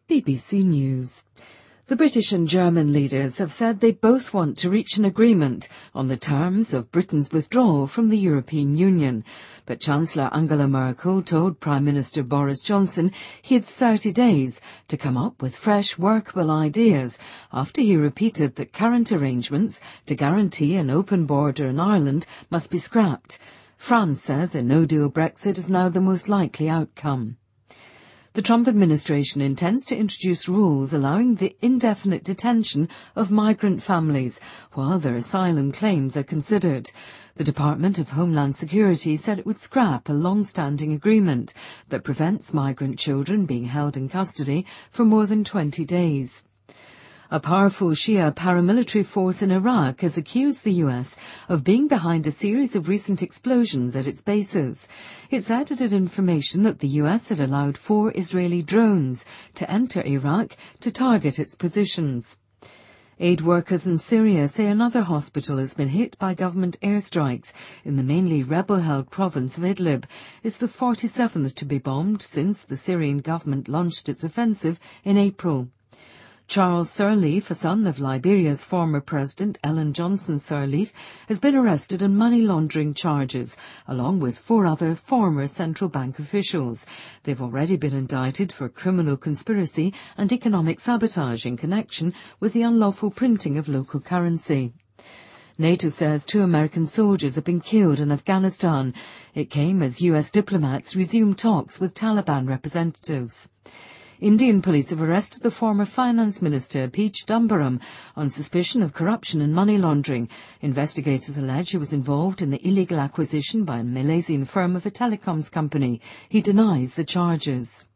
BBC News. The British and German leaders have said they both want to reach an agreement on the terms of Britain's withdrawal from the European Union. But Chancellor Angela Merkel told Prime Minister Boris Johnson he had 30 days to come up with fresh workable ideas after he repeated that current arrangements to guarantee an open border in Ireland must be scrapped. France says a no-deal Brexit is now the most likely outcome. The Trump administration intends to introduce rules allowing the indefinite detention of migrant families while their asylum claims are considered. The Department of Homeland Security said it would scrap a long-standing agreement that prevents migrant children being held in custody for more than 20 days. A powerful Shia paramilitary force in Iraq has accused the US of being behind a series of recent explosions at its bases. It said it had information that the US had allowed 4 Israeli drones to enter Iraq to target its positions. Aid workers in Syria say another hospital has been hit by government airstrikes in the mainly rebel-held province of Idlib. It's the 47th to be bombed since the Syrian government launched its offensive in April. Charles Sirleaf, a son of Liberia's former president Ellen Johnson Sirleaf, has been arrested on money laundering charges, along with 4 other former central bank officials. They've already been indicted for criminal conspiracy and economic sabotage in connection with the unlawful printing of local currency. NATO says 2 American soldiers have been killed in Afghanistan. It came as US diplomats resumed talks with Taliban representatives. Indian police have arrested the former finance minister P. Chidambaram on suspicion of corruption and money laundering. Investigators allege he was involved in the illegal acquisition by a Malaysian firm of a telecoms company. He denies the charges.